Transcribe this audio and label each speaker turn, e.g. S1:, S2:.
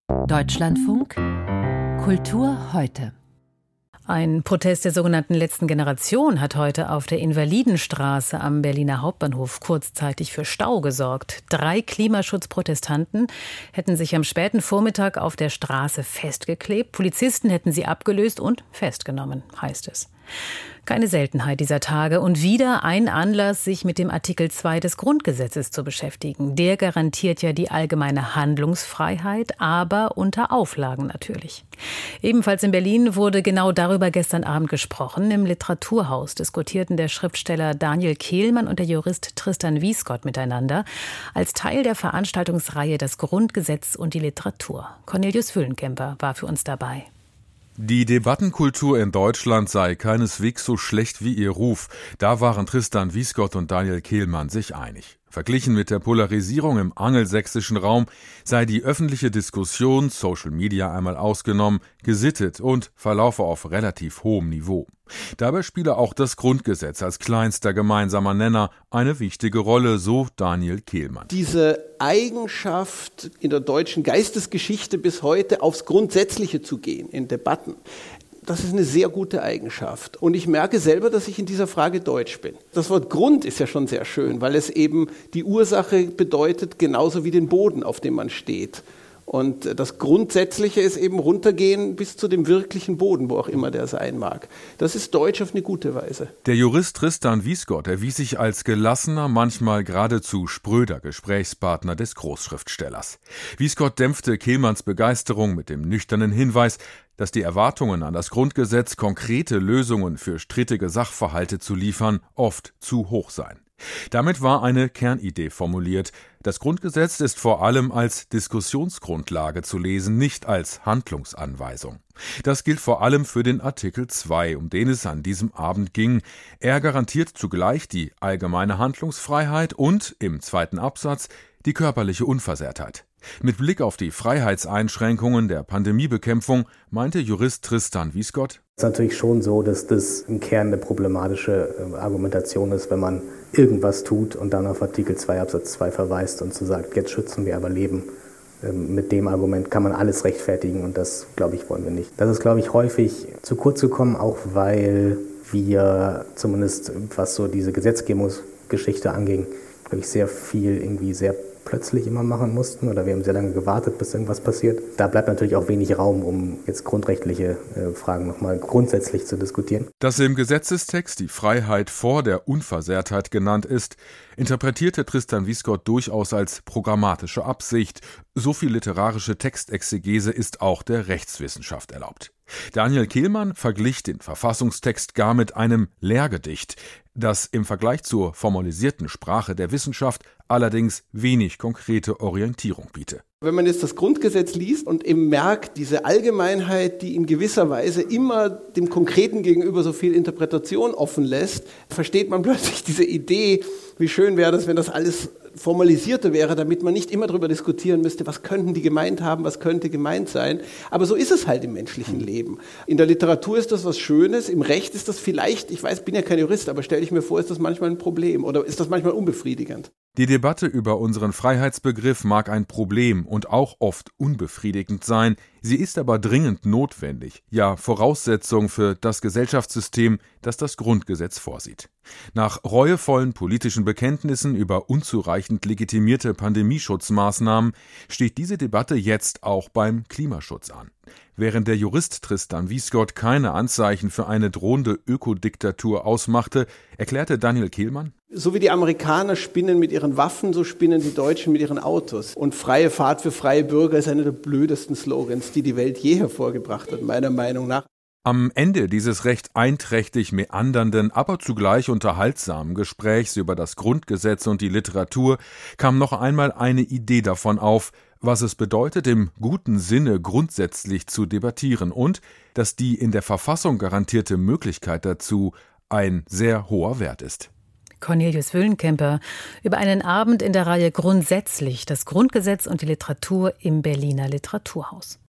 S1: Deutschlandfunk Kultur heute. Ein Protest der sogenannten letzten Generation hat heute auf der Invalidenstraße am Berliner Hauptbahnhof kurzzeitig für Stau gesorgt. 3 Klimaschutzprotestanten hätten sich am späten Vormittag auf der Straße festgeklebt. Polizisten hätten sie abgelöst und festgenommen, heißt es. Keine Seltenheit dieser Tage und wieder ein Anlass, sich mit dem Artikel 2 des Grundgesetzes zu beschäftigen. Der garantiert ja die allgemeine Handlungsfreiheit, aber unter Auflagen natürlich. Ebenfalls in Berlin wurde genau darüber gestern Abend gesprochen. Im Literaturhaus diskutierten der Schriftsteller Daniel Kehlmann und der Jurist Tristan Wiesgott miteinander als Teil der Veranstaltungsreihe Das Grundgesetz und die Literatur. Cornelius Füllenkemper war für uns dabei.
S2: Die Debattenkultur in Deutschland sei keineswegs so schlecht wie ihr Ruf. Da waren Tristan Wiesgott und Daniel Kehlmann sich einig. Verglichen mit der Polarisierung im angelsächsischen Raum sei die öffentliche Diskussion, Social Media einmal ausgenommen, gesittet und verlaufe auf relativ hohem Niveau. Dabei spiele auch das Grundgesetz als kleinster gemeinsamer Nenner eine wichtige Rolle, so Daniel Kehlmann.
S3: Diese Eigenschaft in der deutschen Geistesgeschichte bis heute aufs Grundsätzliche zu gehen in Debatten, das ist eine sehr gute Eigenschaft. Und ich merke selber, dass ich in dieser Frage deutsch bin. Das Wort Grund ist ja schon sehr schön, weil es eben die Ursache bedeutet, genauso wie den Boden, auf dem man steht. Und das Grundsätzliche ist eben runtergehen bis zu dem wirklichen Boden, wo auch immer der sein mag. Das ist deutsch auf eine gute Weise.
S2: Der Jurist Tristan Wiesgott erwies sich als gelassener, manchmal geradezu spröder Gesprächspartner des Großschriftstellers. Wiesgott dämpfte Kehlmanns Begeisterung mit dem nüchternen Hinweis, dass die Erwartungen an das Grundgesetz, konkrete Lösungen für strittige Sachverhalte zu liefern, oft zu hoch seien. Damit war eine Kernidee formuliert. Das Grundgesetz ist vor allem als Diskussionsgrundlage zu lesen, nicht als Handlungsanweisung. Das gilt vor allem für den Artikel 2, um den es an diesem Abend ging. Er garantiert zugleich die allgemeine Handlungsfreiheit und, im zweiten Absatz, die körperliche Unversehrtheit. Mit Blick auf die Freiheitseinschränkungen der Pandemiebekämpfung meinte Jurist Tristan Wiesgott:
S4: Es ist natürlich schon so, dass das im Kern eine problematische Argumentation ist, wenn man irgendwas tut und dann auf Artikel 2 Absatz 2 verweist und so sagt, jetzt schützen wir aber Leben. Mit dem Argument kann man alles rechtfertigen und das, glaube ich, wollen wir nicht. Das ist, glaube ich, häufig zu kurz gekommen, auch weil wir zumindest, was so diese Gesetzgebungsgeschichte anging, glaube ich, sehr viel irgendwie sehr plötzlich immer machen mussten oder wir haben sehr lange gewartet, bis irgendwas passiert. Da bleibt natürlich auch wenig Raum, um jetzt grundrechtliche Fragen nochmal grundsätzlich zu diskutieren.
S2: Dass im Gesetzestext die Freiheit vor der Unversehrtheit genannt ist, interpretierte Tristan Wiesgott durchaus als programmatische Absicht. So viel literarische Textexegese ist auch der Rechtswissenschaft erlaubt. Daniel Kehlmann verglich den Verfassungstext gar mit einem Lehrgedicht, das im Vergleich zur formalisierten Sprache der Wissenschaft allerdings wenig konkrete Orientierung biete.
S3: Wenn man jetzt das Grundgesetz liest und eben merkt, diese Allgemeinheit, die in gewisser Weise immer dem Konkreten gegenüber so viel Interpretation offen lässt, versteht man plötzlich diese Idee, wie schön wäre das, wenn das alles formalisierter wäre, damit man nicht immer darüber diskutieren müsste, was könnten die gemeint haben, was könnte gemeint sein. Aber so ist es halt im menschlichen Leben. In der Literatur ist das was Schönes, im Recht ist das vielleicht, ich weiß, bin ja kein Jurist, aber stelle ich mir vor, ist das manchmal ein Problem oder ist das manchmal unbefriedigend.
S2: Die Debatte über unseren Freiheitsbegriff mag ein Problem und auch oft unbefriedigend sein. Sie ist aber dringend notwendig, ja Voraussetzung für das Gesellschaftssystem, das das Grundgesetz vorsieht. Nach reuevollen politischen Bekenntnissen über unzureichend legitimierte Pandemieschutzmaßnahmen steht diese Debatte jetzt auch beim Klimaschutz an. Während der Jurist Tristan Wiesgott keine Anzeichen für eine drohende Ökodiktatur ausmachte, erklärte Daniel Kehlmann:
S3: So wie die Amerikaner spinnen mit ihren Waffen, so spinnen die Deutschen mit ihren Autos. Und freie Fahrt für freie Bürger ist einer der blödesten Slogans, die die Welt je hervorgebracht hat, meiner Meinung nach.
S2: Am Ende dieses recht einträchtig meandernden, aber zugleich unterhaltsamen Gesprächs über das Grundgesetz und die Literatur kam noch einmal eine Idee davon auf, was es bedeutet, im guten Sinne grundsätzlich zu debattieren und dass die in der Verfassung garantierte Möglichkeit dazu ein sehr hoher Wert ist.
S1: Cornelius Füllenkemper über einen Abend in der Reihe Grundsätzlich, das Grundgesetz und die Literatur im Berliner Literaturhaus.